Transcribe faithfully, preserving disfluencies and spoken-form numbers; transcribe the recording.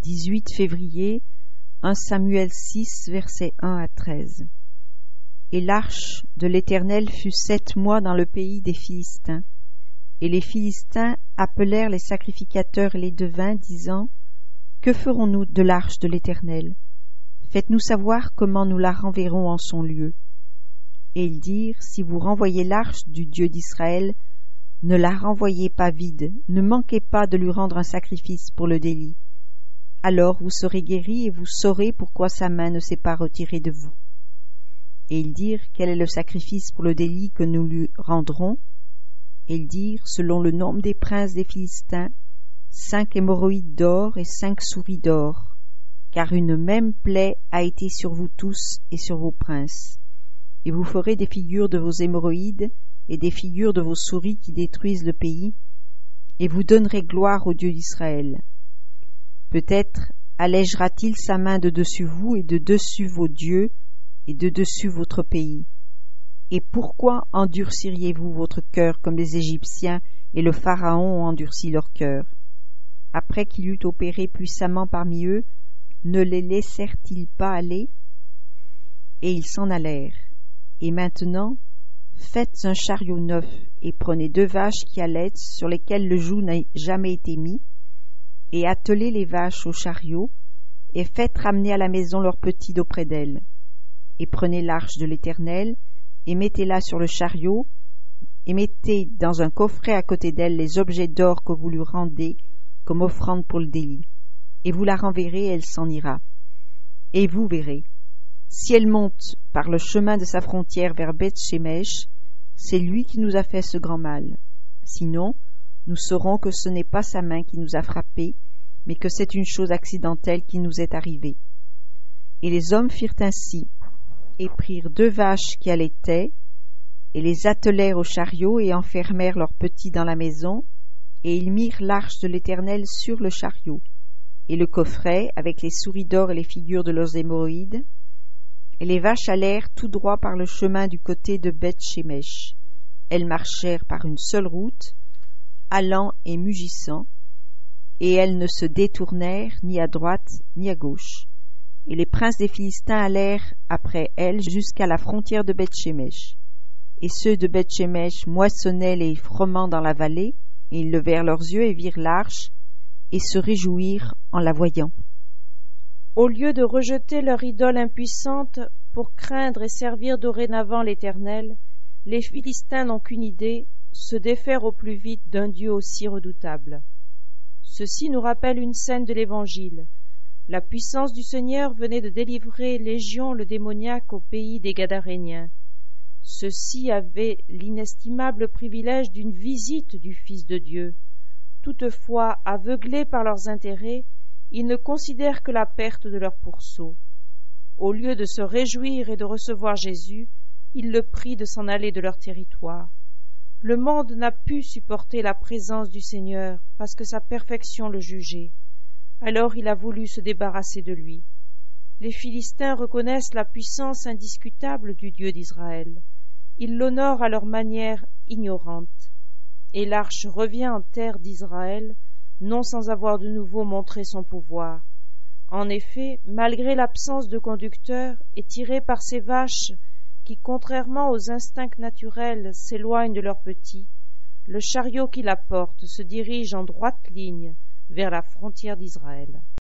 dix-huit février, premier Samuel six, versets un à treize. Et l'arche de l'Éternel fut sept mois dans le pays des Philistins. Et les Philistins appelèrent les sacrificateurs et les devins, disant : Que ferons-nous de l'arche de l'Éternel ? Faites-nous savoir comment nous la renverrons en son lieu. Et ils dirent : Si vous renvoyez l'arche du Dieu d'Israël, ne la renvoyez pas vide, ne manquez pas de lui rendre un sacrifice pour le délit. Alors vous serez guéris et vous saurez pourquoi sa main ne s'est pas retirée de vous. Et ils dirent : Quel est le sacrifice pour le délit que nous lui rendrons ? Et ils dirent : Selon le nombre des princes des Philistins, cinq hémorroïdes d'or et cinq souris d'or, car une même plaie a été sur vous tous et sur vos princes. Et vous ferez des figures de vos hémorroïdes et des figures de vos souris qui détruisent le pays, et vous donnerez gloire au Dieu d'Israël. Peut-être allègera-t-il sa main de dessus vous et de dessus vos dieux et de dessus votre pays. Et pourquoi endurciriez-vous votre cœur comme les Égyptiens et le Pharaon ont endurci leur cœur ? Après qu'il eut opéré puissamment parmi eux, ne les laissèrent-ils pas aller ? Et ils s'en allèrent. Et maintenant, faites un chariot neuf, et prenez deux vaches qui allaitent, sur lesquelles le joug n'a jamais été mis, et attelez les vaches au chariot, et faites ramener à la maison leurs petits d'auprès d'elles. Et prenez l'arche de l'Éternel, et mettez-la sur le chariot, et mettez dans un coffret à côté d'elle les objets d'or que vous lui rendez comme offrande pour le délit. Et vous la renverrez, et elle s'en ira. Et vous verrez, si elle monte par le chemin de sa frontière vers Beth-Shemesh, c'est lui qui nous a fait ce grand mal. Sinon, nous saurons que ce n'est pas sa main qui nous a frappés, mais que c'est une chose accidentelle qui nous est arrivée. Et les hommes firent ainsi, et prirent deux vaches qui allaitaient, et les attelèrent au chariot, et enfermèrent leurs petits dans la maison, et ils mirent l'arche de l'Éternel sur le chariot, et le coffret, avec les souris d'or et les figures de leurs hémorroïdes, et les vaches allèrent tout droit par le chemin du côté de Beth-Shemesh. Elles marchèrent par une seule route, allant et mugissant, et elles ne se détournèrent ni à droite ni à gauche. Et les princes des Philistins allèrent après elles jusqu'à la frontière de Beth-Shemesh. Et ceux de Beth-Shemesh moissonnaient les froment dans la vallée, et ils levèrent leurs yeux et virent l'arche, et se réjouirent en la voyant. Au lieu de rejeter leur idole impuissante pour craindre et servir dorénavant l'Éternel, les Philistins n'ont qu'une idée, se défaire au plus vite d'un Dieu aussi redoutable. Ceci nous rappelle une scène de l'Évangile. La puissance du Seigneur venait de délivrer Légion le démoniaque au pays des Gadaréniens. Ceux-ci avaient l'inestimable privilège d'une visite du Fils de Dieu. Toutefois, aveuglés par leurs intérêts, ils ne considèrent que la perte de leur pourceau. Au lieu de se réjouir et de recevoir Jésus, ils le prient de s'en aller de leur territoire. Le monde n'a pu supporter la présence du Seigneur parce que sa perfection le jugeait. Alors il a voulu se débarrasser de lui. Les Philistins reconnaissent la puissance indiscutable du Dieu d'Israël. Ils l'honorent à leur manière ignorante. Et l'arche revient en terre d'Israël, non sans avoir de nouveau montré son pouvoir. En effet, malgré l'absence de conducteur et tiré par ces vaches qui, contrairement aux instincts naturels, s'éloignent de leurs petits, le chariot qui la porte se dirige en droite ligne vers la frontière d'Israël.